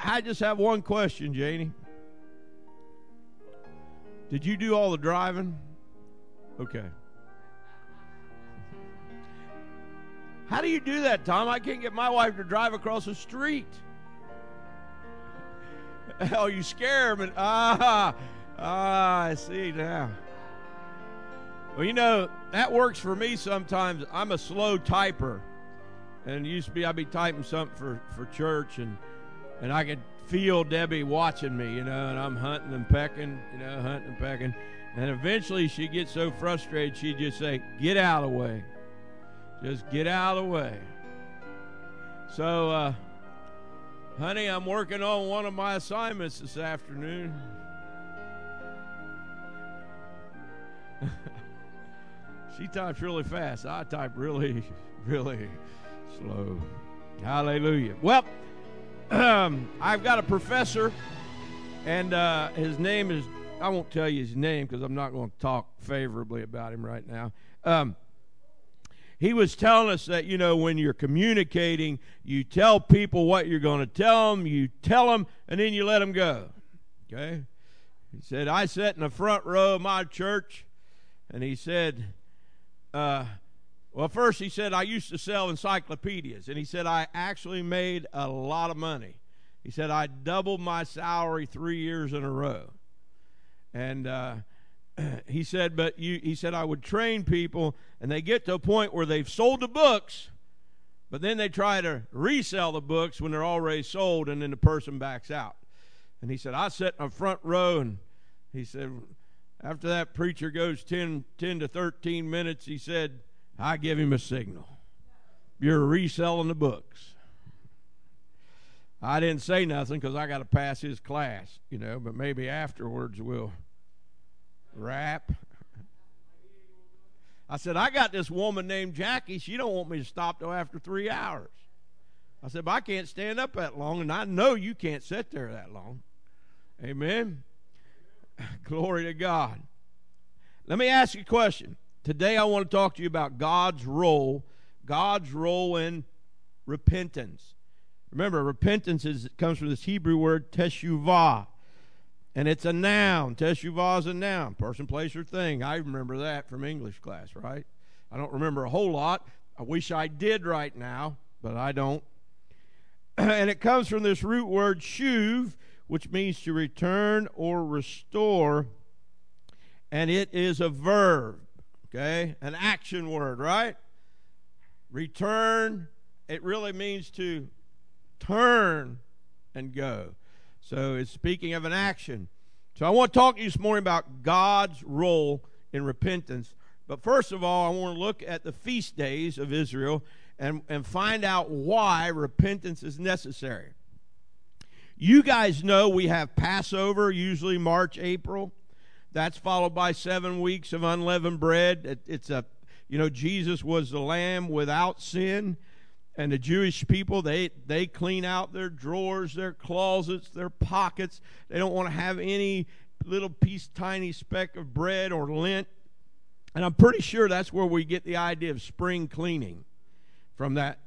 I just have one question, Janie. Did you do all the driving? Okay. How do you do that, Tom? I can't get my wife to drive across the street. Oh, you scare them. I see now. Well, you know, that works for me sometimes. I'm a slow typer. And it used to be I'd be typing something for church, and I could feel Debbie watching me, and I'm hunting and pecking, hunting and pecking. And eventually she'd get so frustrated, she'd just say, "Get out of the way. Just get out of the way." So, honey, I'm working on one of my assignments this afternoon. She types really fast. I type really, really slow. Hallelujah. Well, I've got a professor, and his name is, I won't tell you his name because I'm not going to talk favorably about him right now. He was telling us that, when you're communicating, you tell people what you're going to tell them, you tell them, and then you let them go. Okay? He said, I sat in the front row of my church, and he said, well, first he said, I used to sell encyclopedias, and he said, I actually made a lot of money. He said, I doubled my salary 3 years in a row. And he said, he said, I would train people, and they get to a point where they've sold the books, but then they try to resell the books when they're already sold, and then the person backs out. And he said, I sat in the front row, and he said, after that preacher goes 10 to 13 minutes, he said, I give him a signal. You're reselling the books. I didn't say nothing because I got to pass his class, but maybe afterwards we'll rap. I said, I got this woman named Jackie. She don't want me to stop till after 3 hours. I said, but I can't stand up that long, and I know you can't sit there that long. Amen. Glory to God. Let me ask you a question. Today I want to talk to you about God's role in repentance. Remember, repentance comes from this Hebrew word teshuvah, and it's a noun. Teshuvah is a noun, person, place, or thing. I remember that from English class, right? I don't remember a whole lot. I wish I did right now, but I don't. And it comes from this root word shuv, which means to return or restore, and it is a verb, okay? An action word, right? Return, it really means to turn and go. So it's speaking of an action. So I want to talk to you this morning about God's role in repentance. But first of all, I want to look at the feast days of Israel and find out why repentance is necessary. You guys know we have Passover, usually March, April. That's followed by 7 weeks of unleavened bread. Jesus was the lamb without sin. And the Jewish people, they clean out their drawers, their closets, their pockets. They don't want to have any little tiny speck of bread or lint. And I'm pretty sure that's where we get the idea of spring cleaning, from that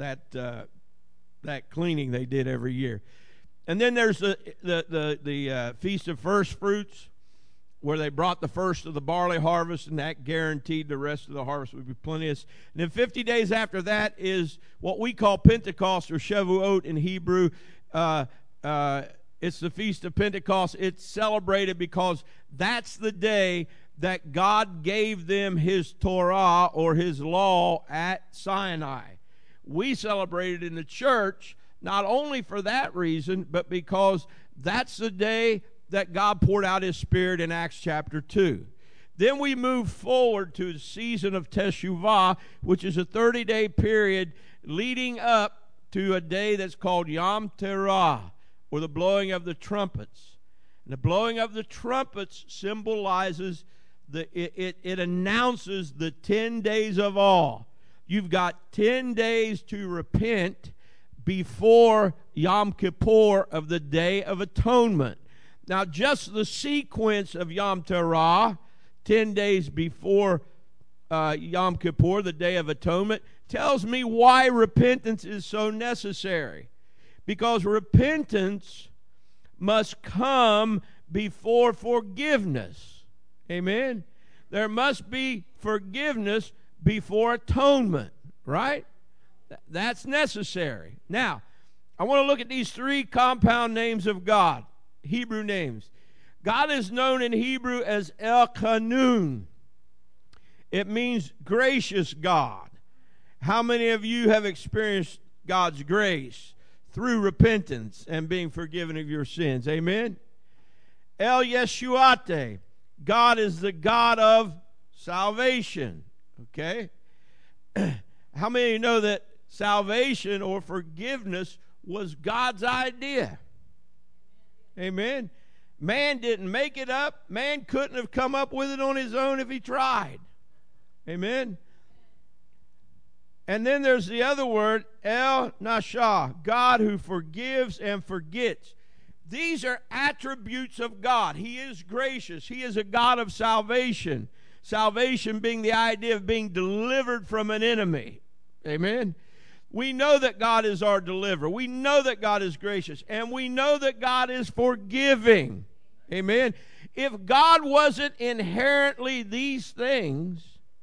cleaning they did every year. And then there's the Feast of First Fruits, where they brought the first of the barley harvest, and that guaranteed the rest of the harvest would be plenteous. And then 50 days after that is what we call Pentecost, or Shavuot in Hebrew. It's the Feast of Pentecost. It's celebrated because that's the day that God gave them His Torah, or His law, at Sinai. We celebrate it in the church, not only for that reason, but because that's the day that God poured out His Spirit in Acts chapter 2. Then we move forward to the season of Teshuvah, which is a 30-day period leading up to a day that's called Yom Teruah, or the blowing of the trumpets. And the blowing of the trumpets symbolizes, it announces the 10 days of awe. You've got 10 days to repent before Yom Kippur, of the Day of Atonement. Now, just the sequence of Yom Teruah, 10 days before Yom Kippur, the Day of Atonement, tells me why repentance is so necessary. Because repentance must come before forgiveness. Amen? There must be forgiveness before atonement, right? That's necessary. Now, I want to look at these three compound names of God, Hebrew names. God is known in Hebrew as El Kanun. It means gracious God. How many of you have experienced God's grace through repentance and being forgiven of your sins? Amen? El Yeshuate. God is the God of salvation. Okay? How many of you know that salvation or forgiveness was God's idea? Amen? Man didn't make it up. Man couldn't have come up with it on his own if he tried. Amen? And then there's the other word, El Nashah, God who forgives and forgets. These are attributes of God. He is gracious. He is a God of salvation. Salvation being the idea of being delivered from an enemy. Amen? We know that God is our deliverer. We know that God is gracious. And we know that God is forgiving. Amen? If God wasn't inherently these things,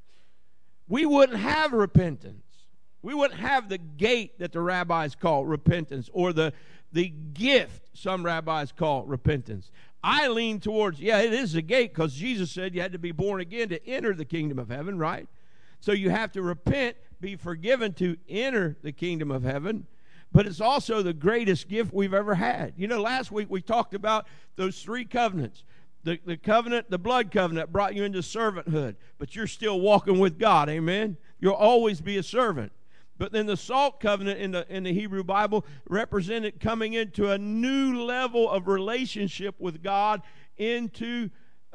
we wouldn't have repentance. We wouldn't have the gate that the rabbis call repentance, or the gift some rabbis call repentance. I lean towards, it is a gate, because Jesus said you had to be born again to enter the kingdom of heaven, right? So you have to repent, be forgiven to enter the kingdom of heaven. But it's also the greatest gift we've ever had. You know, last week we talked about those three covenants. The covenant, the blood covenant, brought you into servanthood, but you're still walking with God, amen? You'll always be a servant. But then the salt covenant in the Hebrew Bible represented coming into a new level of relationship with God, into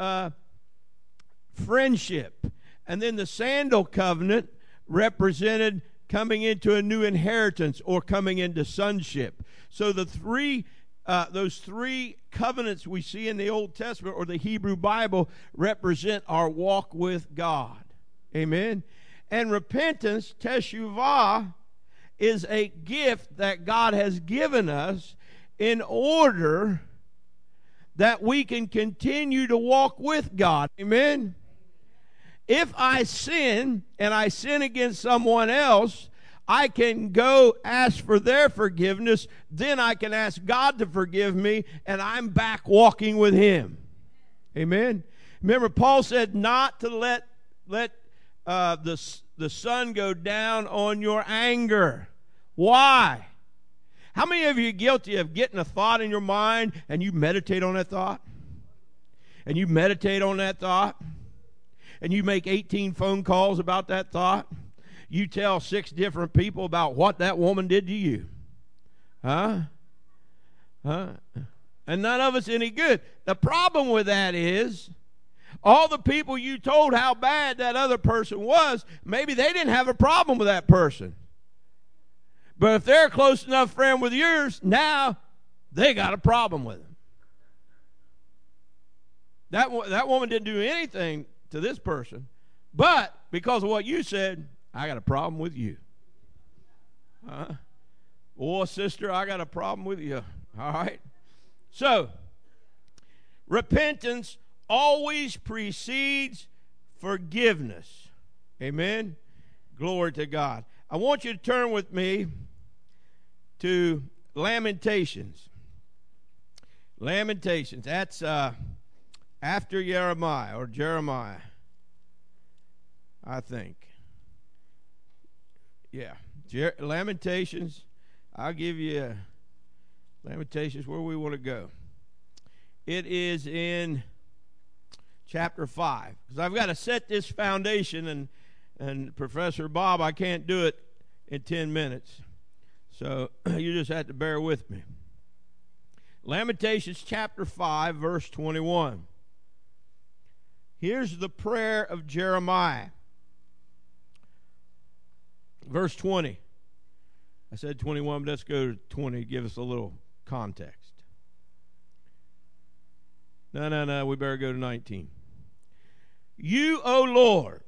friendship. And then the sandal covenant represented coming into a new inheritance, or coming into sonship. So those three covenants we see in the Old Testament or the Hebrew Bible represent our walk with God. Amen? And repentance, teshuvah, is a gift that God has given us in order that we can continue to walk with God. Amen? If I sin, and I sin against someone else, I can go ask for their forgiveness. Then I can ask God to forgive me, and I'm back walking with Him. Amen? Remember, Paul said not to let the sun go down on your anger. Why? How many of you are guilty of getting a thought in your mind and you meditate on that thought? And you meditate on that thought? And you make 18 phone calls about that thought? You tell 6 different people about what that woman did to you? Huh? And none of it's any good. The problem with that is, all the people you told how bad that other person was, maybe they didn't have a problem with that person. But if they're a close enough friend with yours, now they got a problem with him. That woman didn't do anything to this person, but because of what you said, I got a problem with you. Oh, sister, I got a problem with you. All right? So, repentance always precedes forgiveness. Amen? Glory to God. I want you to turn with me to Lamentations. Lamentations. That's after Jeremiah, or Jeremiah, I think. Yeah. Lamentations. I'll give you Lamentations, where we want to go. It is in chapter 5. Because I've got to set this foundation, and Professor Bob, I can't do it in 10 minutes. So you just have to bear with me. Lamentations chapter 5, verse 21. Here's the prayer of Jeremiah. Verse 20. I said 21, but let's go to 20 to give us a little context. No, we better go to 19. You, O Lord,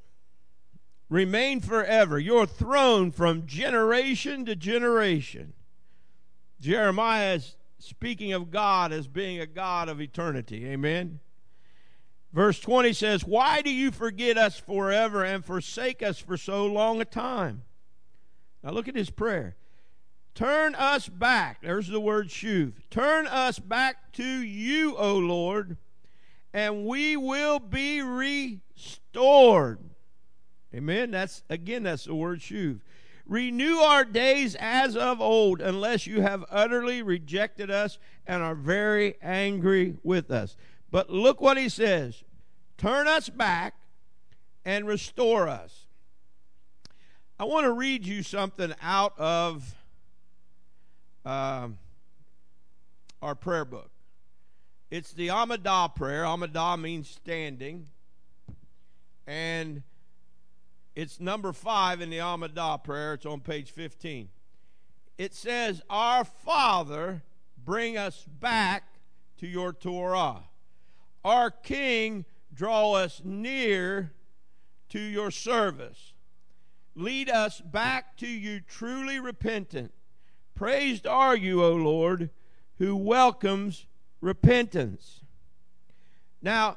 remain forever, your throne from generation to generation. Jeremiah is speaking of God as being a God of eternity. Amen. Verse 20 says, why do you forget us forever and forsake us for so long a time? Now look at his prayer. Turn us back. There's the word shuv. Turn us back to you, O Lord, and we will be restored. Amen. That's the word shuv. Renew our days as of old, unless you have utterly rejected us and are very angry with us. But look what he says. Turn us back and restore us. I want to read you something out of our prayer book. It's the Amidah prayer. Amidah means standing. And it's number 5 in the Amidah prayer. It's on page 15. It says, our Father, bring us back to your Torah. Our King, draw us near to your service. Lead us back to you truly repentant. Praised are you, O Lord, who welcomes repentance. Now,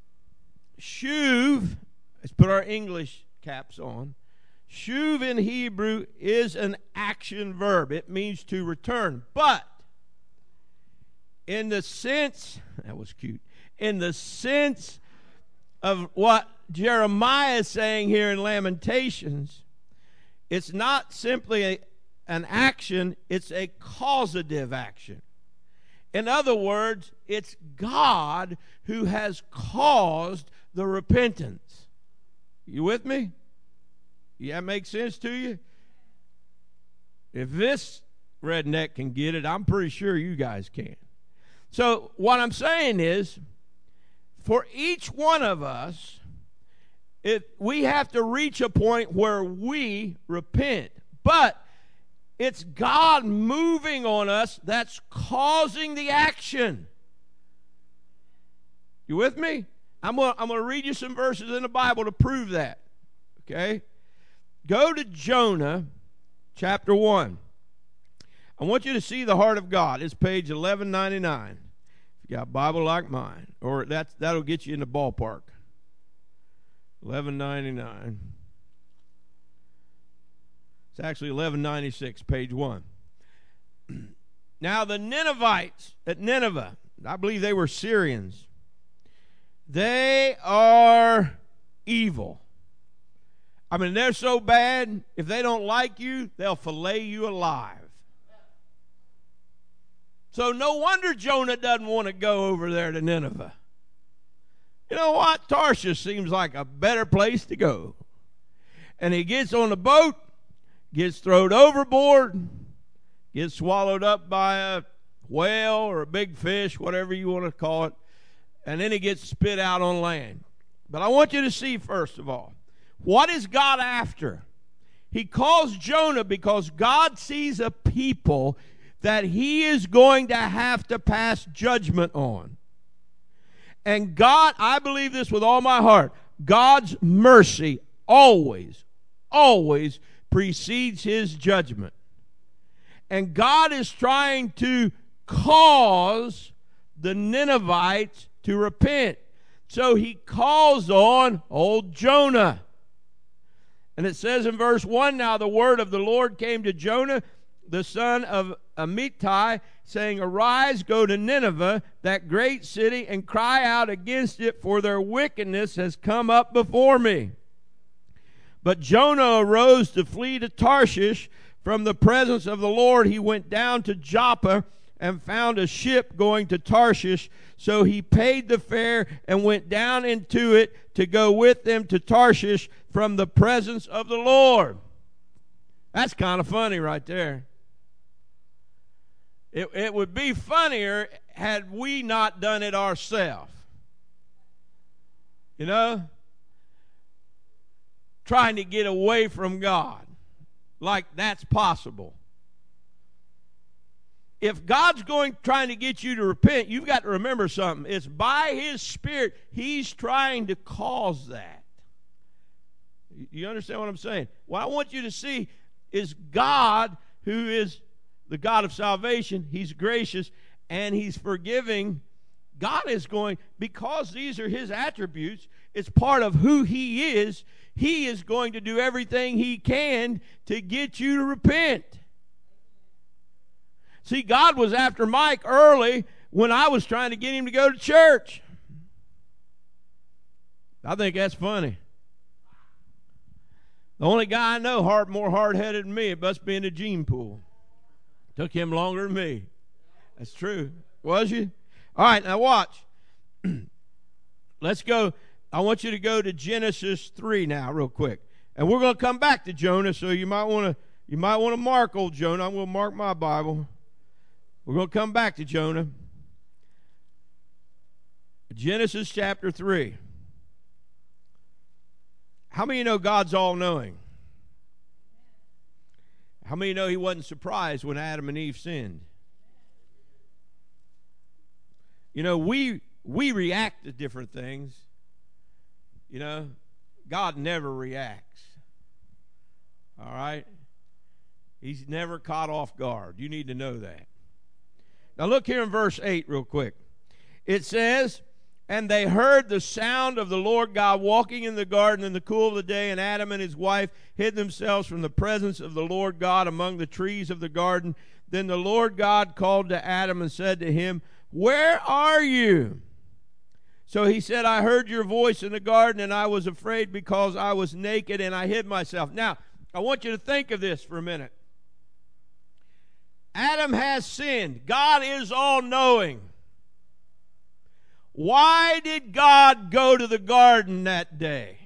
shuv, let's put our English caps on. Shuv in Hebrew is an action verb. It means to return. But in the sense, that was cute, in the sense of what Jeremiah is saying here in Lamentations, it's not simply an action, it's a causative action. In other words, it's God who has caused the repentance. You with me? Yeah, make sense to you? If this redneck can get it, I'm pretty sure you guys can. So what I'm saying is, for each one of us, we have to reach a point where we repent. But it's God moving on us that's causing the action. You with me? I'm going to read you some verses in the Bible to prove that. Okay? Go to Jonah chapter 1. I want you to see the heart of God. It's page 1199. If you got a Bible like mine, or that'll get you in the ballpark. 1199. It's actually 1196, page 1. Now the Ninevites at Nineveh, I believe they were Syrians. They are evil. I mean, they're so bad, if they don't like you, they'll fillet you alive. So no wonder Jonah doesn't want to go over there to Nineveh. You know what? Tarshish seems like a better place to go. And he gets on the boat, gets thrown overboard, gets swallowed up by a whale or a big fish, whatever you want to call it, and then he gets spit out on land. But I want you to see, first of all, what is God after? He calls Jonah because God sees a people that he is going to have to pass judgment on. And God, I believe this with all my heart, God's mercy always precedes his judgment. And God is trying to cause the Ninevites to repent. So he calls on old Jonah. And it says in verse 1, now the word of the Lord came to Jonah, the son of Amittai, saying, arise, go to Nineveh, that great city, and cry out against it, for their wickedness has come up before me. But Jonah arose to flee to Tarshish from the presence of the Lord. He went down to Joppa and found a ship going to Tarshish. So he paid the fare and went down into it to go with them to Tarshish from the presence of the Lord. That's kind of funny right there. It would be funnier had we not done it ourselves. You know? Trying to get away from God. Like that's possible. If God's trying to get you to repent, you've got to remember something. It's by his Spirit, he's trying to cause that. You understand what I'm saying? What I want you to see is God who is the God of salvation. He's gracious and He's forgiving. God is going, because these are His attributes, it's part of who He is going to do everything He can to get you to repent. See, God was after Mike early when I was trying to get him to go to church. I think that's funny. The only guy I know more hard-headed than me, it must be in the gene pool. Took him longer than me. That's true. Was you? All right, now watch. Let's go. I want you to go to Genesis 3 now real quick. And we're going to come back to Jonah, so you might want to mark old Jonah. I'm going to mark my Bible. We're going to come back to Jonah. Genesis chapter 3. How many know God's all-knowing? How many know He wasn't surprised when Adam and Eve sinned? You know, we react to different things. You know, God never reacts. All right? He's never caught off guard. You need to know that. Now look here in verse 8 real quick. It says, "And they heard the sound of the Lord God walking in the garden in the cool of the day, and Adam and his wife hid themselves from the presence of the Lord God among the trees of the garden. Then the Lord God called to Adam and said to him, 'Where are you?' So he said, 'I heard your voice in the garden, and I was afraid because I was naked, and I hid myself.'" Now, I want you to think of this for a minute. Adam has sinned. God is all-knowing. Why did God go to the garden that day?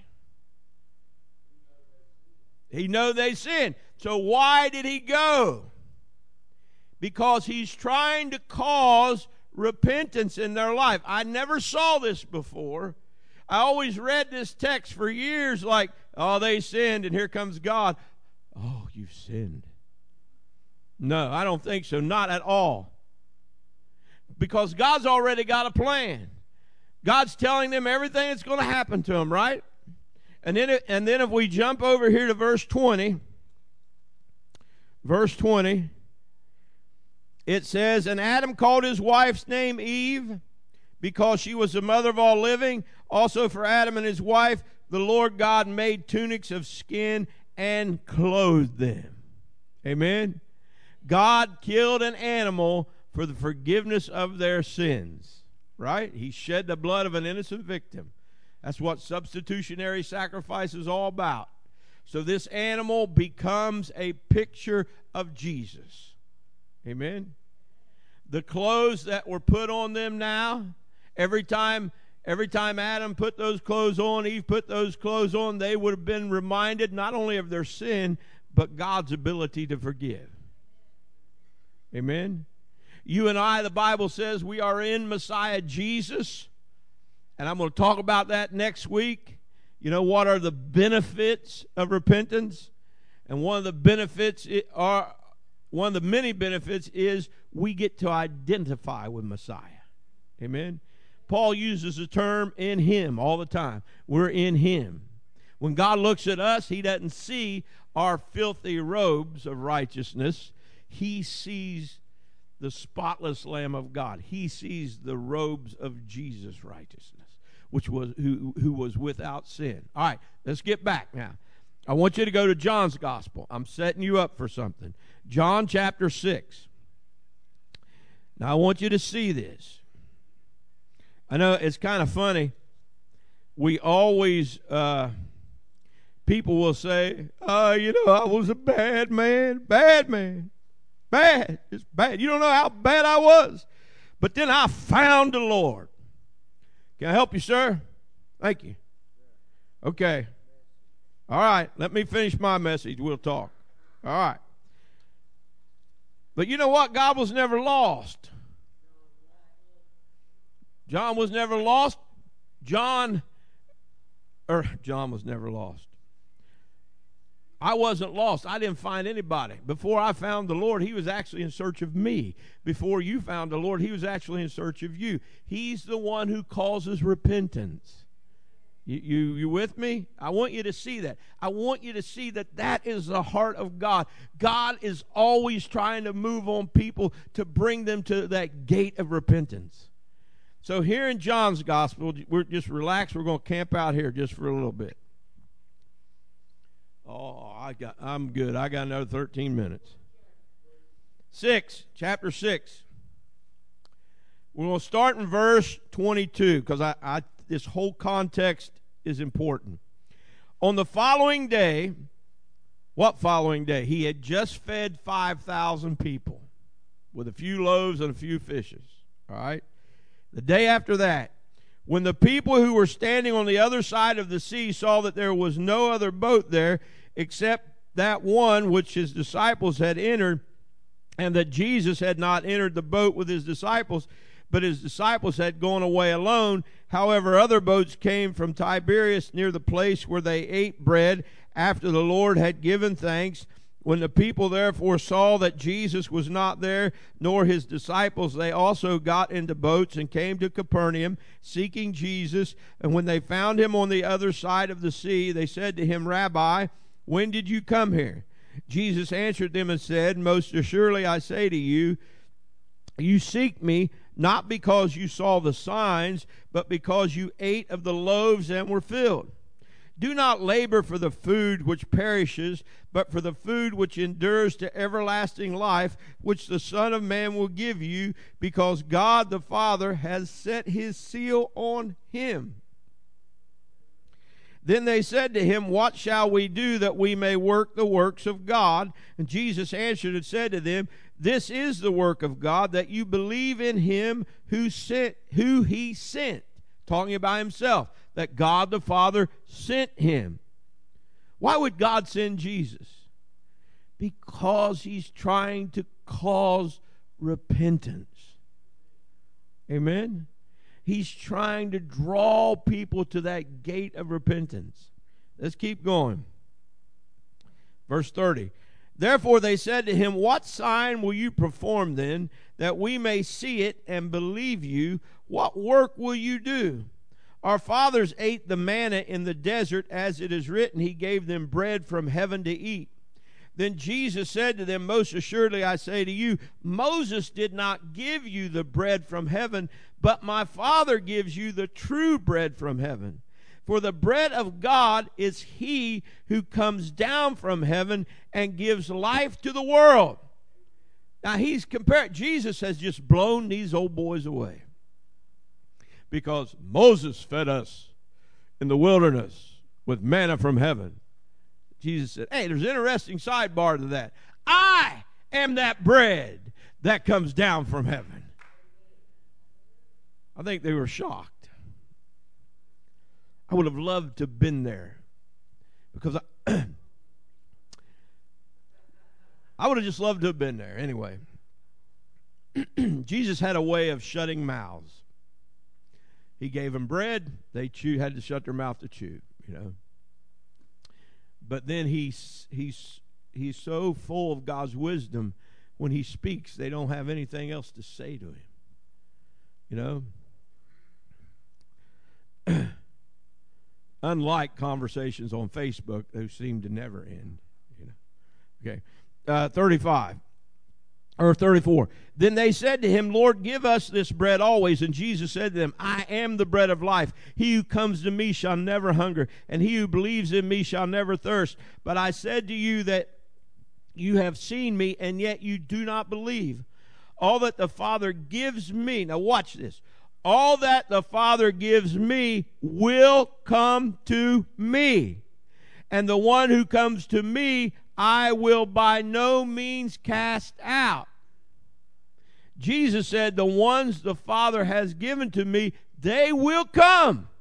He knew they sinned. So why did He go? Because He's trying to cause repentance in their life. I never saw this before. I always read this text for years like, oh, they sinned, and here comes God. Oh, you've sinned. No, I don't think so. Not at all. Because God's already got a plan. God's telling them everything that's going to happen to them, right? And then if we jump over here to verse 20, it says, "And Adam called his wife's name Eve, because she was the mother of all living. Also for Adam and his wife, the Lord God made tunics of skin and clothed them." Amen? God killed an animal for the forgiveness of their sins. Right? He shed the blood of an innocent victim. That's what substitutionary sacrifice is all about. So this animal becomes a picture of Jesus. Amen? The clothes that were put on them now, every time Adam put those clothes on, Eve put those clothes on, they would have been reminded not only of their sin, but God's ability to forgive. Amen? You and I, the Bible says, we are in Messiah Jesus. And I'm going to talk about that next week. You know, what are the benefits of repentance? And one of the many benefits is we get to identify with Messiah. Amen? Paul uses the term "in Him" all the time. We're in Him. When God looks at us, He doesn't see our filthy robes of righteousness. He sees the spotless Lamb of God. He sees the robes of Jesus' righteousness, which was who was without sin. All right, let's get back now. I want you to go to John's Gospel. I'm setting you up for something. John chapter 6. Now I want you to see this. I know it's kind of funny. We always, people will say, I was a bad man. Bad. It's bad. You don't know how bad I was. But then I found the Lord. Can I help you, sir? Thank you. Okay. All right. Let me finish my message. We'll talk. All right. But you know what? God was never lost. John was never lost. John was never lost. I wasn't lost. I didn't find anybody. Before I found the Lord, He was actually in search of me. Before you found the Lord, He was actually in search of you. He's the one who causes repentance. You with me? I want you to see that. I want you to see that that is the heart of God. God is always trying to move on people to bring them to that gate of repentance. So here in John's gospel, we're just relaxed. We're going to camp out here just for a little bit. Oh, I'm good. I got another 13 minutes. Chapter 6. We're going to start in verse 22 because this whole context is important. On the following day, what following day? He had just fed 5,000 people with a few loaves and a few fishes. All right? The day after that, when the people who were standing on the other side of the sea saw that there was no other boat there except that one which his disciples had entered, and that Jesus had not entered the boat with his disciples, but his disciples had gone away alone. However, other boats came from Tiberias near the place where they ate bread after the Lord had given thanks. When the people therefore saw that Jesus was not there, nor his disciples, they also got into boats and came to Capernaum, seeking Jesus. And when they found him on the other side of the sea, they said to him, Rabbi, when did you come here? Jesus answered them and said, Most assuredly I say to you, you seek me, not because you saw the signs, but because you ate of the loaves and were filled. Do not labor for the food which perishes, but for the food which endures to everlasting life, which the Son of Man will give you, because God the Father has set his seal on him. Then they said to him, What shall we do that we may work the works of God? And Jesus answered and said to them, This is the work of God, that you believe in him who he sent. Talking about himself, that God the Father sent him. Why would God send Jesus? Because he's trying to cause repentance. Amen? He's trying to draw people to that gate of repentance. Let's keep going. Verse 30. Therefore they said to him, What sign will you perform then, that we may see it and believe you? What work will you do? Our fathers ate the manna in the desert, as it is written, He gave them bread from heaven to eat. Then Jesus said to them, Most assuredly I say to you, Moses did not give you the bread from heaven, but my Father gives you the true bread from heaven. For the bread of God is he who comes down from heaven and gives life to the world. Now Jesus has just blown these old boys away. Because Moses fed us in the wilderness with manna from heaven. Jesus said, hey, there's an interesting sidebar to that. I am that bread that comes down from heaven. I think they were shocked. I would have loved to have been there. Because I would have just loved to have been there. Anyway, Jesus had a way of shutting mouths. He gave them bread. They had to shut their mouth to chew, you know. But then he's so full of God's wisdom, when he speaks, they don't have anything else to say to him. You know? Unlike conversations on Facebook, those seem to never end. You know? Okay. 35. Or 34. Then they said to him, Lord, give us this bread always. And Jesus said to them, I am the bread of life. He who comes to me shall never hunger, and he who believes in me shall never thirst. But I said to you that you have seen me, and yet you do not believe. All that the Father gives me, now watch this, all that the Father gives me will come to me. And the one who comes to me, I will by no means cast out. Jesus said, the ones the Father has given to me, they will come.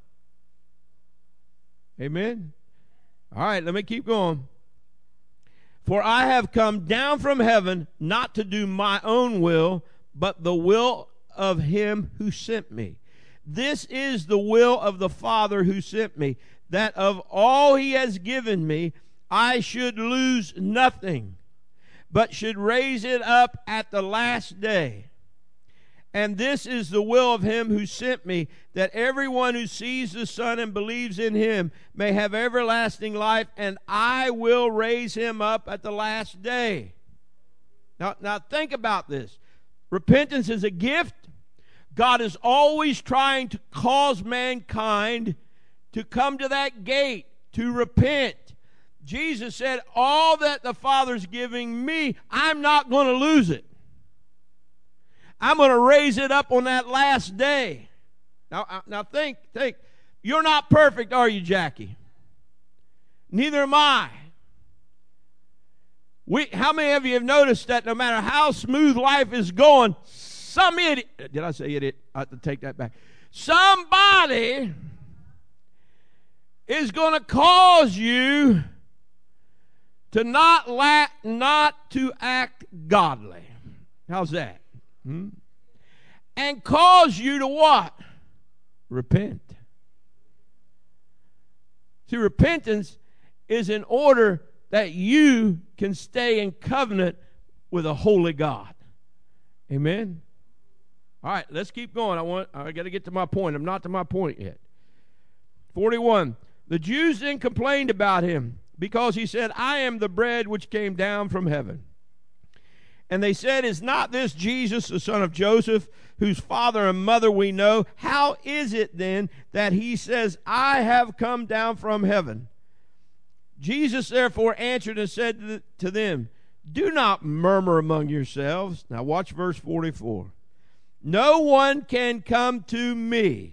Amen? All right, let me keep going. For I have come down from heaven not to do my own will, but the will of him who sent me. This is the will of the Father who sent me, that of all he has given me, I should lose nothing, but should raise it up at the last day. And this is the will of him who sent me, that everyone who sees the Son and believes in him may have everlasting life, and I will raise him up at the last day. Now think about this. Repentance is a gift. God is always trying to cause mankind to come to that gate, to repent. Jesus said, all that the Father's giving me, I'm not going to lose it. I'm going to raise it up on that last day. Now think. You're not perfect, are you, Jackie? Neither am I. How many of you have noticed that no matter how smooth life is going, some idiot, did I say idiot? I have to take that back. Somebody is going to cause you to not to act godly. How's that? And cause you to what? Repent. See, repentance is in order that you can stay in covenant with a holy God. Amen? All right, let's keep going. I got to get to my point. I'm not to my point yet. 41. The Jews then complained about him because he said, I am the bread which came down from heaven. And they said, is not this Jesus, the son of Joseph, whose father and mother we know? How is it then that he says, I have come down from heaven? Jesus therefore answered and said to them, do not murmur among yourselves. Now watch verse 44. No one can come to me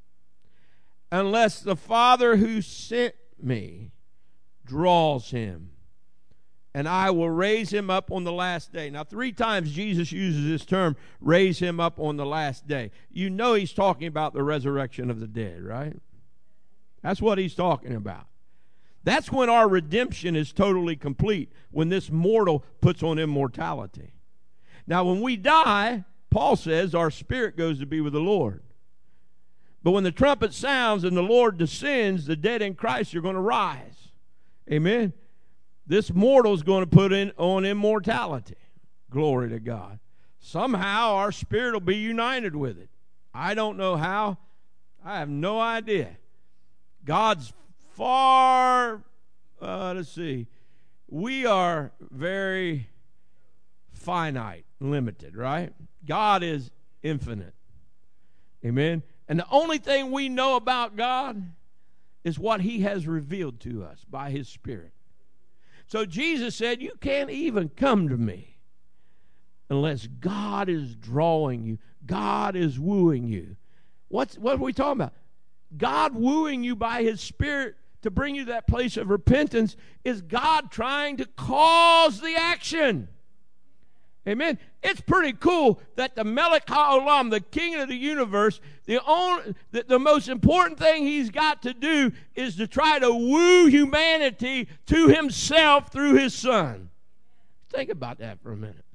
unless the Father who sent me draws him, and I will raise him up on the last day. Now, 3 times Jesus uses this term, raise him up on the last day. You know he's talking about the resurrection of the dead, right? That's what he's talking about. That's when our redemption is totally complete, when this mortal puts on immortality. Now, when we die, Paul says our spirit goes to be with the Lord. But when the trumpet sounds and the Lord descends, the dead in Christ are going to rise. Amen? This mortal is going to put on immortality. Glory to God. Somehow our spirit will be united with it. I don't know how. I have no idea. God's far, let's see. We are very finite, limited, right? God is infinite. Amen? And the only thing we know about God is what he has revealed to us by his Spirit. So Jesus said, you can't even come to me unless God is drawing you. God is wooing you. What are we talking about? God wooing you by his Spirit to bring you to that place of repentance is God trying to cause the action. Amen. It's pretty cool that the Melech HaOlam, the King of the universe, the most important thing he's got to do is to try to woo humanity to himself through his Son. Think about that for a minute.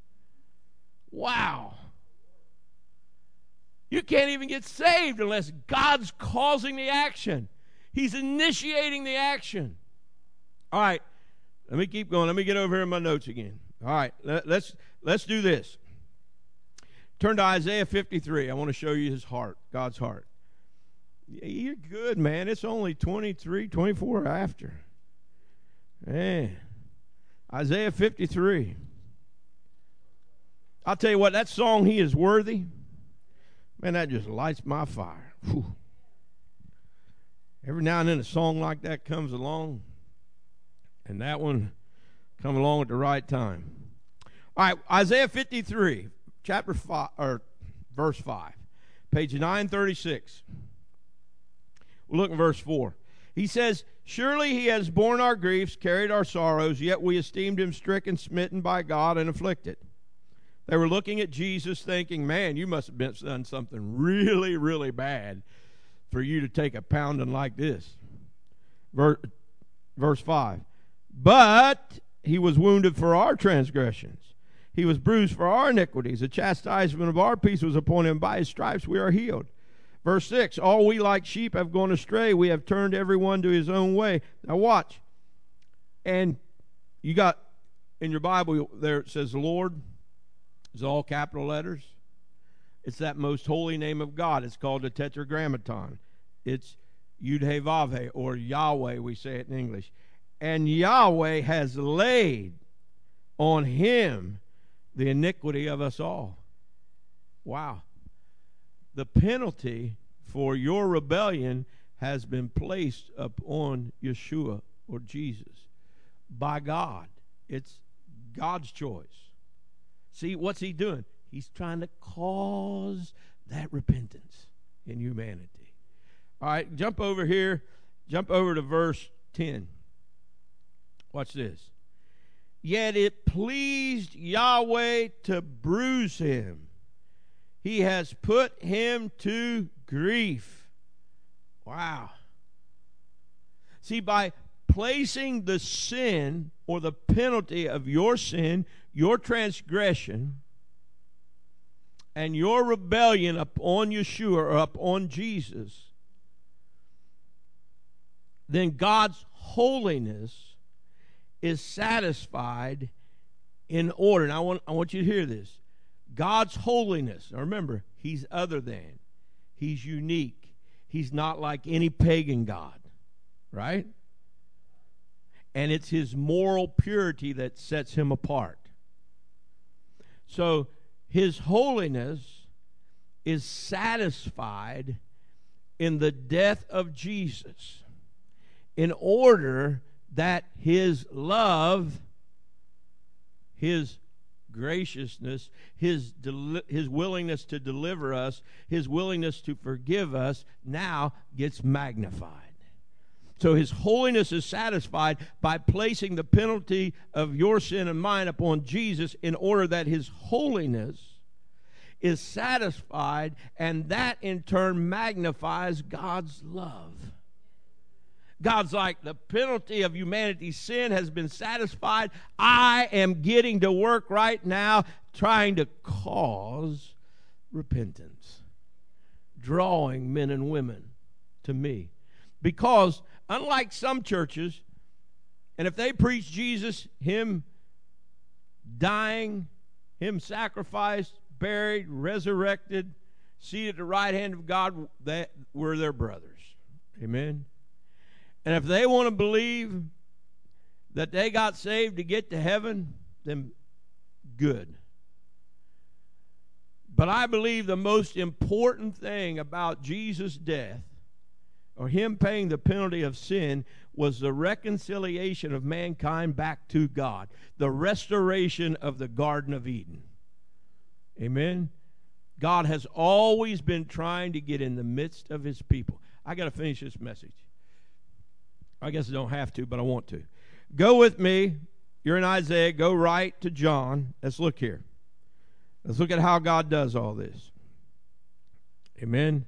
Wow. You can't even get saved unless God's causing the action. He's initiating the action. All right. Let me keep going. Let me get over here in my notes again. All right, let's do this. Turn to Isaiah 53. I want to show you his heart, God's heart. You're good, man. It's only 23, 24 after. Man, Isaiah 53. I'll tell you what, that song, He Is Worthy, man, that just lights my fire. Whew. Every now and then a song like that comes along, and that one come along at the right time. All right, Isaiah 53, chapter 5, or verse 5, page 936. We'll look at verse 4. He says, surely he has borne our griefs, carried our sorrows, yet we esteemed him stricken, smitten by God, and afflicted. They were looking at Jesus thinking, man, you must have done something really, really bad for you to take a pounding like this. Verse 5. But he was wounded for our transgressions. He was bruised for our iniquities. The chastisement of our peace was upon him. By his stripes we are healed. Verse 6. All we like sheep have gone astray. We have turned everyone to his own way. Now watch. And you got in your Bible there it says Lord. It's all capital letters. It's that most holy name of God. It's called the Tetragrammaton. It's Yud-Heh-Vav-Heh, or Yahweh, we say it in English. And Yahweh has laid on him the iniquity of us all. Wow. The penalty for your rebellion has been placed upon Yeshua, or Jesus, by God. It's God's choice. See, what's he doing? He's trying to cause that repentance in humanity. All right, jump over here. Jump over to verse 10. Watch this. Yet it pleased Yahweh to bruise him. He has put him to grief. Wow. See, by placing the sin or the penalty of your sin, your transgression, and your rebellion upon Yeshua, or upon Jesus, then God's holiness is satisfied in order. Now, I want you to hear this. God's holiness. Now remember, he's other than. He's unique. He's not like any pagan god, right? And it's his moral purity that sets him apart. So his holiness is satisfied in the death of Jesus, in order that his love, his graciousness, his willingness to deliver us, his willingness to forgive us, now gets magnified. So his holiness is satisfied by placing the penalty of your sin and mine upon Jesus, in order that his holiness is satisfied, and that in turn magnifies God's love. God's like, the penalty of humanity's sin has been satisfied. I am getting to work right now trying to cause repentance, drawing men and women to me. Because unlike some churches, and if they preach Jesus, him dying, him sacrificed, buried, resurrected, seated at the right hand of God, that we're their brothers. Amen. And if they want to believe that they got saved to get to heaven, then good. But I believe the most important thing about Jesus' death, or him paying the penalty of sin, was the reconciliation of mankind back to God, the restoration of the Garden of Eden. Amen? God has always been trying to get in the midst of his people. I got to finish this message. I guess I don't have to, but I want to. Go with me. You're in Isaiah. Go right to John. Let's look here. Let's look at how God does all this. Amen.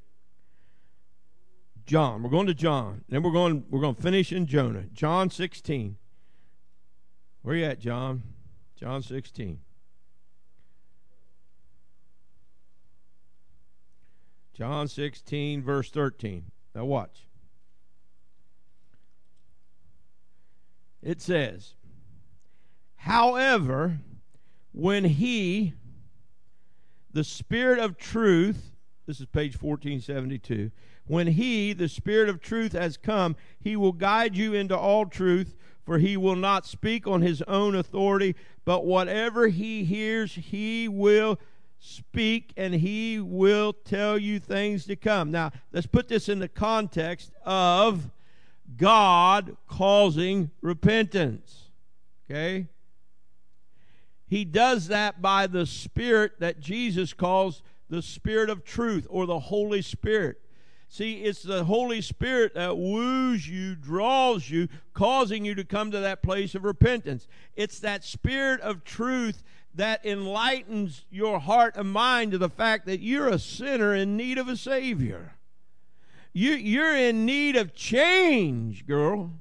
John. We're going to John. Then we're going to finish in Jonah. John 16. Where you at, John? John 16. John 16, verse 13. Now watch. It says, however, when he, the Spirit of truth, this is page 1472, when he, the Spirit of truth, has come, he will guide you into all truth, for he will not speak on his own authority, but whatever he hears, he will speak, and he will tell you things to come. Now, let's put this in the context of God causing repentance. Okay? He does that by the Spirit that Jesus calls the Spirit of truth, or the Holy Spirit. See, it's the Holy Spirit that woos you, draws you, causing you to come to that place of repentance. It's that Spirit of truth that enlightens your heart and mind to the fact that you're a sinner in need of a Savior. You're in need of change, girl.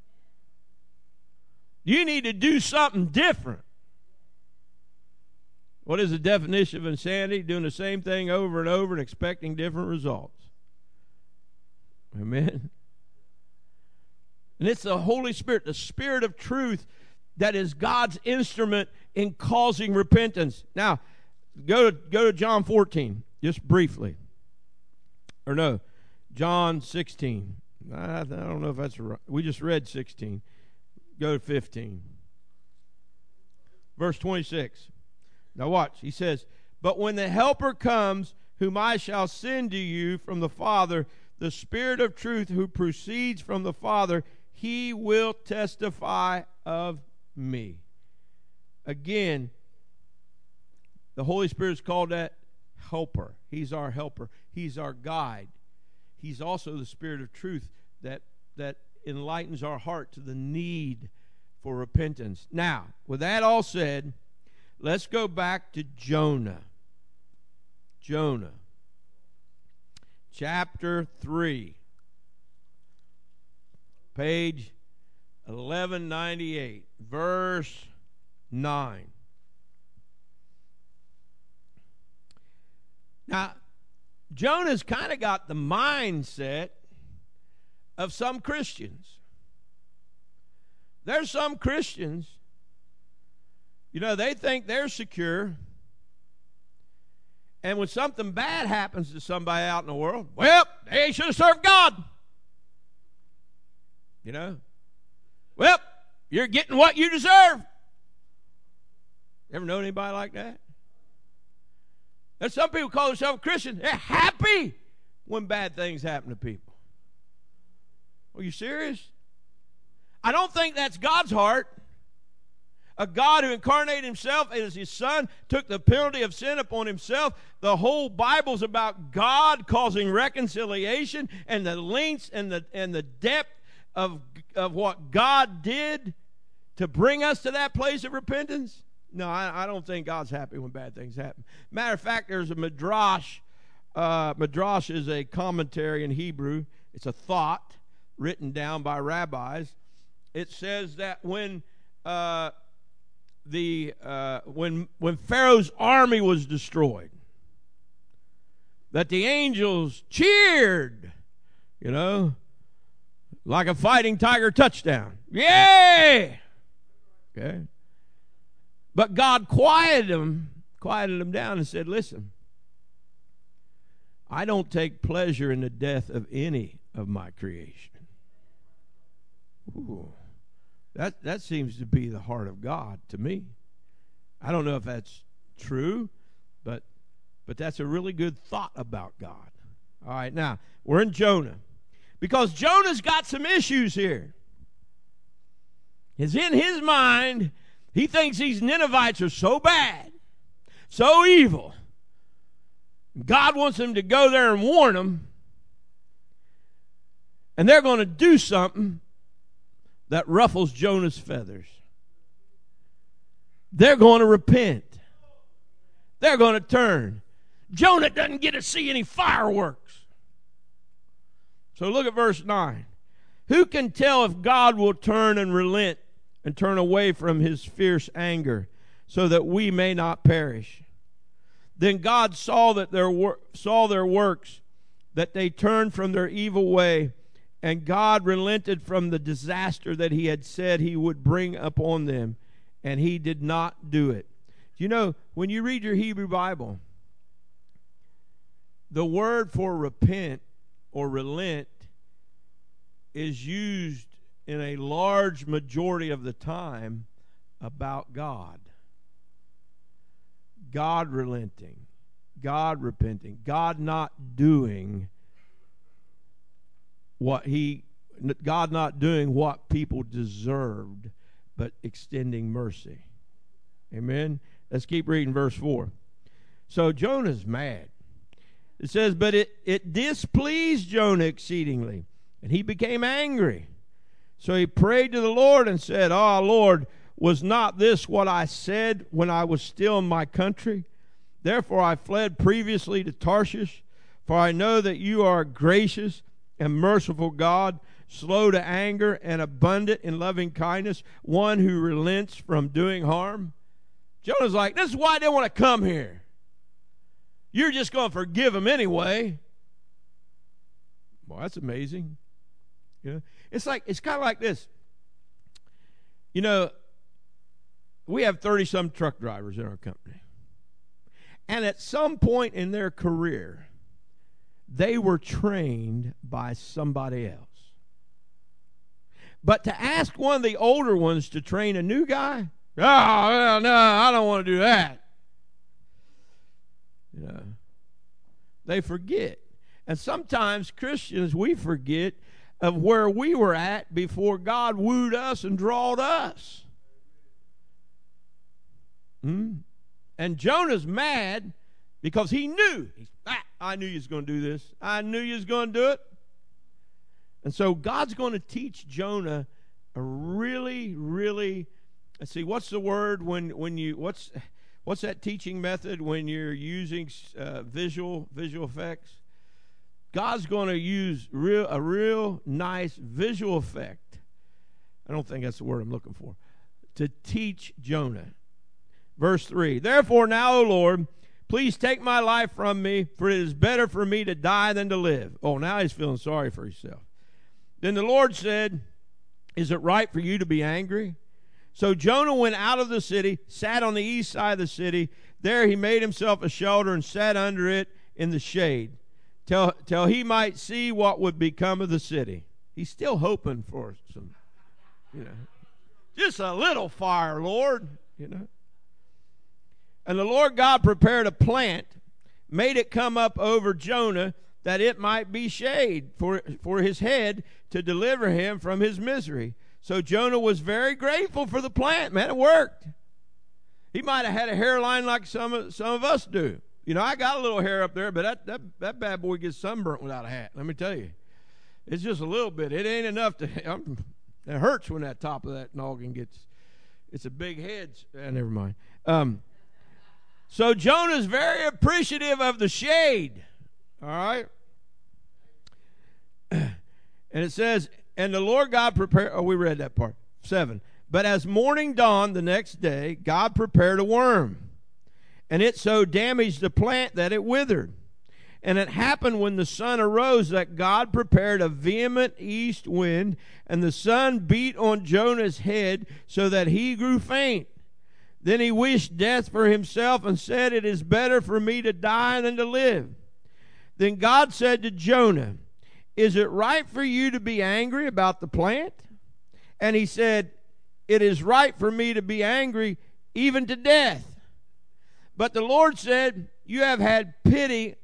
You need to do something different. What is the definition of insanity? Doing the same thing over and over and expecting different results. Amen. And it's the Holy Spirit, the Spirit of truth, that is God's instrument in causing repentance. Now, Go to John 14, just briefly. Or no, John 16. I don't know if that's right. We just read 16. Go to 15. Verse 26. Now watch. He says, "But when the Helper comes, whom I shall send to you from the Father, the Spirit of truth who proceeds from the Father, he will testify of me." Again, the Holy Spirit is called that helper. He's our helper. He's our guide. He's also the Spirit of truth that enlightens our heart to the need for repentance. Now, with that all said, let's go back to Jonah. Jonah. Chapter 3. Page 1198. Verse 9. Now, Jonah's kind of got the mindset of some Christians. There's some Christians, they think they're secure. And when something bad happens to somebody out in the world, well, they should have served God. Well, you're getting what you deserve. Ever know anybody like that? There's some people call themselves Christians. They're happy when bad things happen to people. Are you serious? I don't think that's God's heart. A God who incarnated himself as his son, took the penalty of sin upon himself. The whole Bible's about God causing reconciliation, and the lengths and the depth of what God did to bring us to that place of repentance. No, I don't think God's happy when bad things happen. Matter of fact, there's a midrash. Midrash is a commentary in Hebrew. It's a thought written down by rabbis. It says that when Pharaoh's army was destroyed, that the angels cheered, like a fighting tiger touchdown. Yay! Okay. But God quieted them down and said, listen, I don't take pleasure in the death of any of my creation. Ooh, that seems to be the heart of God to me. I don't know if that's true, but that's a really good thought about God. All right, now, we're in Jonah. Because Jonah's got some issues here. It's in his mind. He thinks these Ninevites are so bad, so evil. God wants him to go there and warn them. And they're going to do something that ruffles Jonah's feathers. They're going to repent. They're going to turn. Jonah doesn't get to see any fireworks. So look at verse 9. Who can tell if God will turn and relent and turn away from his fierce anger, so that we may not perish? Then God saw their works, that they turned from their evil way, and God relented from the disaster that he had said he would bring upon them, and he did not do it. When you read your Hebrew Bible, the word for repent or relent is used in a large majority of the time about God. God relenting, God repenting, God not doing what people deserved, but extending mercy. Amen. Let's keep reading verse 4. So Jonah's mad. It says, but it displeased Jonah exceedingly, and he became angry. So he prayed to the Lord and said, "Ah, Lord, was not this what I said when I was still in my country? Therefore I fled previously to Tarshish, for I know that you are a gracious and merciful God, slow to anger and abundant in loving kindness, one who relents from doing harm." Jonah's like, this is why I didn't want to come here. You're just going to forgive him anyway. Well, that's amazing. It's kind of like this. We have 30-some truck drivers in our company. And at some point in their career, they were trained by somebody else. But to ask one of the older ones to train a new guy, oh, well, no, I don't want to do that. You know, they forget. And sometimes Christians, we forget of where we were at before God wooed us and drawed us. And Jonah's mad because he knew. I knew you was going to do this. I knew you was going to do it. And so God's going to teach Jonah a really, really, let's see, what's the word when you, what's that teaching method when you're using visual effects? God's going to use a real nice visual effect. I don't think that's the word I'm looking for. To teach Jonah. Verse 3, therefore now, O Lord, please take my life from me, for it is better for me to die than to live. Oh, now he's feeling sorry for himself. Then the Lord said, is it right for you to be angry? So Jonah went out of the city, sat on the east side of the city. There he made himself a shelter and sat under it in the shade, till he might see what would become of the city. He's still hoping for some, just a little fire, Lord, And the Lord God prepared a plant, made it come up over Jonah, that it might be shade for his head to deliver him from his misery. So Jonah was very grateful for the plant. Man, it worked. He might have had a hairline like some of us do. I got a little hair up there, but that bad boy gets sunburnt without a hat. Let me tell you. It's just a little bit. It ain't enough to... it hurts when that top of that noggin gets... It's a big head. Never mind. So Jonah's very appreciative of the shade. All right? And it says, and the Lord God prepared... Oh, we read that part. 7. But as morning dawned the next day, God prepared a worm. And it so damaged the plant that it withered. And it happened when the sun arose that God prepared a vehement east wind, and the sun beat on Jonah's head so that he grew faint. Then he wished death for himself and said, it is better for me to die than to live. Then God said to Jonah, is it right for you to be angry about the plant? And he said, it is right for me to be angry even to death. But the Lord said, you have had pity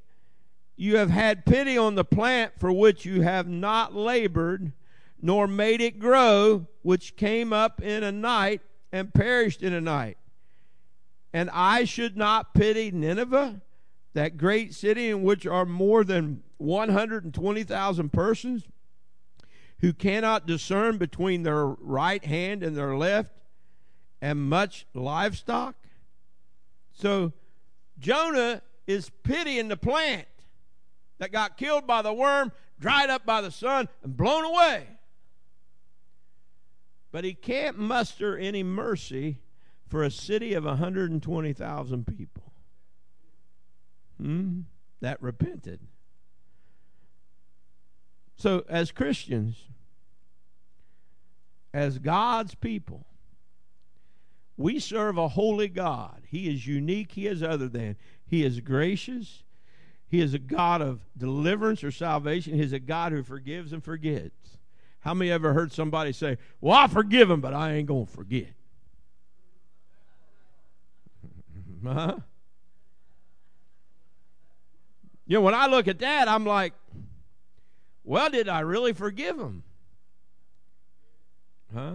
on the plant for which you have not labored, nor made it grow, which came up in a night and perished in a night. And I should not pity Nineveh, that great city in which are more than 120,000 persons, who cannot discern between their right hand and their left, and much livestock? So Jonah is pitying the plant that got killed by the worm, dried up by the sun, and blown away. But he can't muster any mercy for a city of 120,000 people that repented. So as Christians, as God's people, we serve a holy God. He is unique. He is other than. He is gracious. He is a God of deliverance or salvation. He is a God who forgives and forgets. How many ever heard somebody say, well, I forgive him, but I ain't going to forget? Huh? When I look at that, I'm like, well, did I really forgive him? Huh?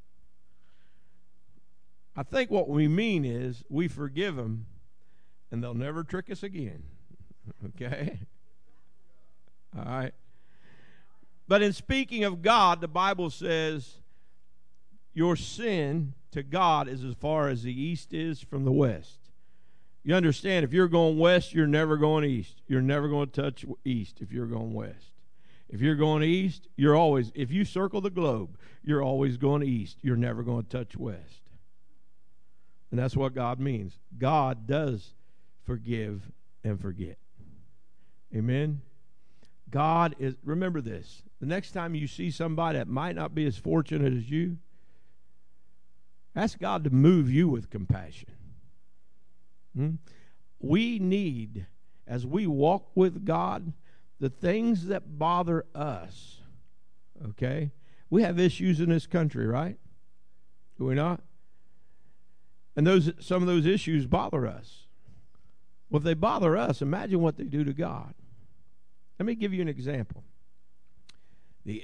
I think what we mean is we forgive them and they'll never trick us again. Okay? All right. But in speaking of God, the Bible says your sin to God is as far as the east is from the west. You understand, if you're going west, you're never going east. You're never going to touch east if you're going west. If you're going east, if you circle the globe, you're always going east. You're never going to touch west. And that's what God means. God does forgive and forget. Amen? God is, remember this, the next time you see somebody that might not be as fortunate as you, ask God to move you with compassion. we need, as we walk with God, the things that bother us, okay? We have issues in this country, right? Do we not? And some of those issues bother us. Well, if they bother us, imagine what they do to God. Let me give you an example. The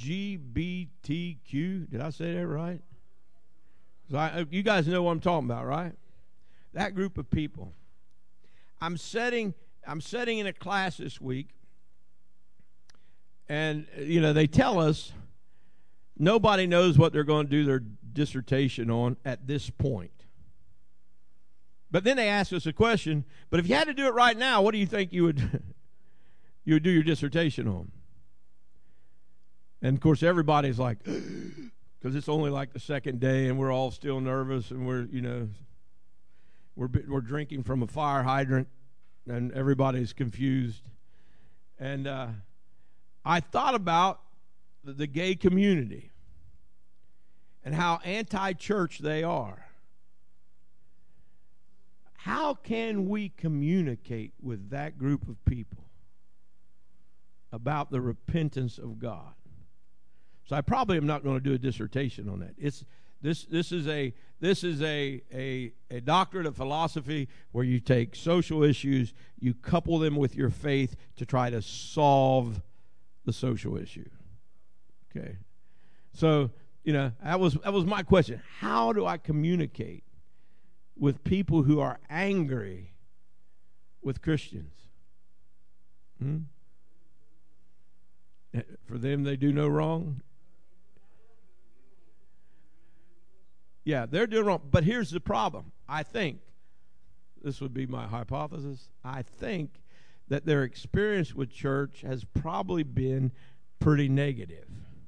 LGBTQ, did I say that right? You guys know what I'm talking about, right? That group of people. I'm setting in a class this week, and they tell us nobody knows what they're going to do their dissertation on at this point. But then they ask us a question, but if you had to do it right now, what do you think you would do your dissertation on? And of course everybody's like, because it's only like the second day and we're all still nervous and we're drinking from a fire hydrant and everybody's confused. And I thought about the gay community and how anti-church they are. How can we communicate with that group of people about the repentance of God? So I probably am not going to do a dissertation on that. This is a doctorate of philosophy where you take social issues, you couple them with your faith to try to solve the social issue. Okay, so that was my question. How do I communicate with people who are angry with Christians? For them, they do no wrong. Yeah, they're doing wrong. But here's the problem. I think, this would be my hypothesis, I think that their experience with church has probably been pretty negative.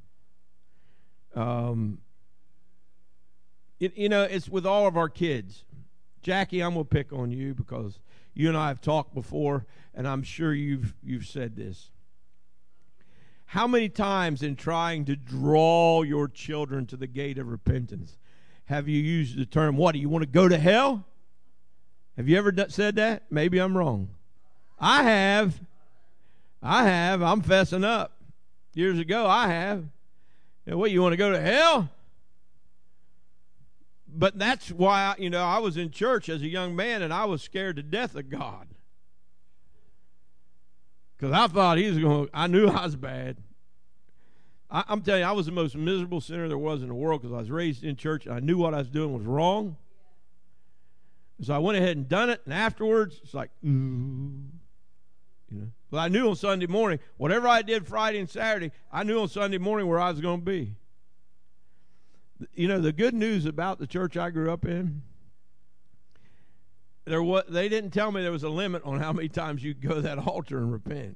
It's with all of our kids. Jackie, I'm going to pick on you because you and I have talked before, and I'm sure you've said this. How many times in trying to draw your children to the gate of repentance have you used the term, what, do you want to go to hell? Have you ever said that? Maybe I'm wrong. I have. I'm fessing up. Years ago, I have. What, you want to go to hell? But that's why, I was in church as a young man and I was scared to death of God. Because I thought I knew I was bad. I'm telling you, I was the most miserable sinner there was in the world because I was raised in church and I knew what I was doing was wrong. So I went ahead and done it, and afterwards, it's like, ooh. But I knew on Sunday morning, whatever I did Friday and Saturday, I knew on Sunday morning where I was going to be. The good news about the church I grew up in, they didn't tell me there was a limit on how many times you could go to that altar and repent.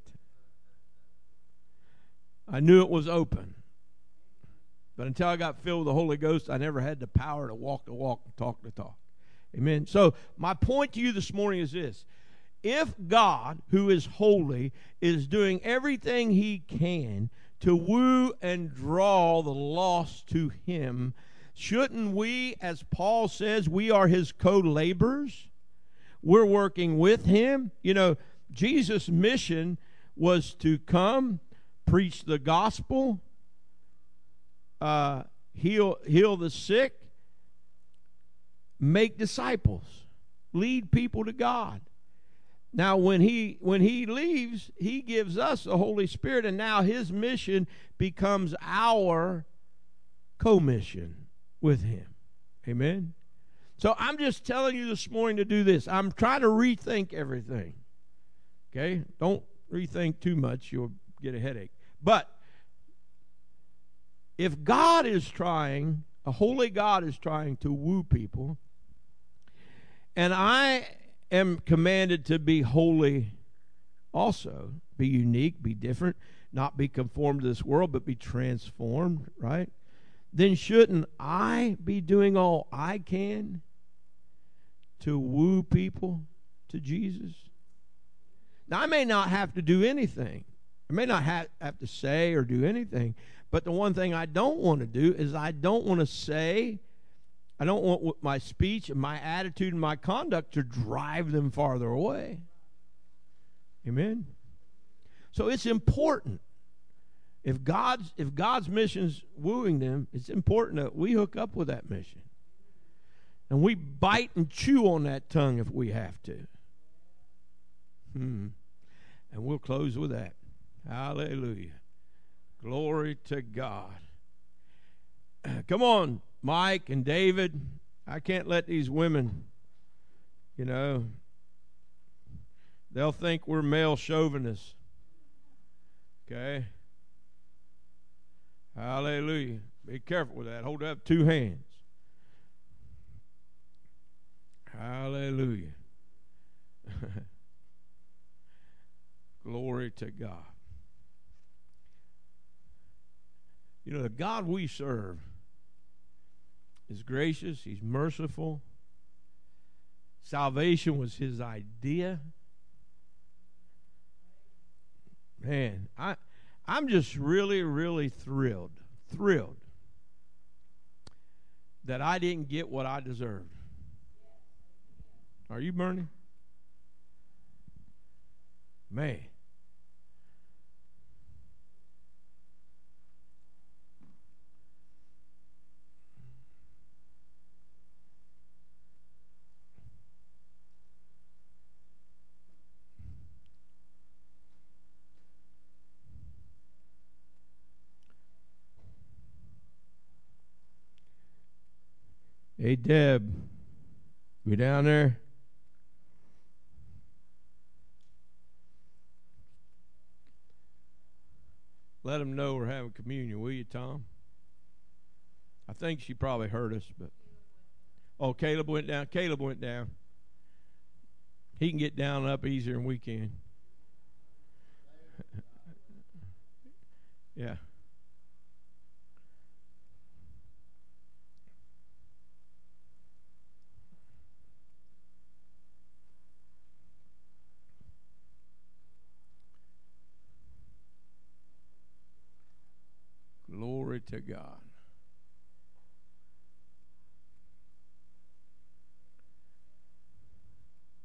I knew it was open. But until I got filled with the Holy Ghost, I never had the power to walk the walk and talk the talk. Amen. So my point to you this morning is this. If God, who is holy, is doing everything he can to woo and draw the lost to him, shouldn't we, as Paul says, we are his co-laborers? We're working with him. Jesus' mission was to come, preach the gospel, heal the sick, make disciples, lead people to God. Now, when he leaves, he gives us the Holy Spirit, and now his mission becomes our co-mission with him. Amen? So I'm just telling you this morning to do this. I'm trying to rethink everything. Okay? Don't rethink too much. You'll get a headache. But if God is trying, a holy God is trying to woo people, and I am commanded to be holy also, be unique, be different, not be conformed to this world, but be transformed, right? Then shouldn't I be doing all I can to woo people to Jesus? Now, I may not have to do anything. I may not have to say or do anything, but the one thing I don't want to do is I don't want to say I don't want my speech and my attitude and my conduct to drive them farther away. Amen. So it's important. If God's mission's wooing them, it's important that we hook up with that mission. And we bite and chew on that tongue if we have to. And we'll close with that. Hallelujah. Glory to God. Come on, Mike and David. I can't let these women, they'll think we're male chauvinists. Okay? Hallelujah. Be careful with that. Hold up 2 hands. Hallelujah. Glory to God. The God we serve is gracious. He's merciful. Salvation was his idea. Man, I'm just really, really thrilled that I didn't get what I deserved. Are you burning? Man. Hey, Deb, you down there? Let them know we're having communion, will you, Tom? I think she probably heard us, but Caleb went down. Caleb went down. He can get down and up easier than we can. Yeah. Glory to God.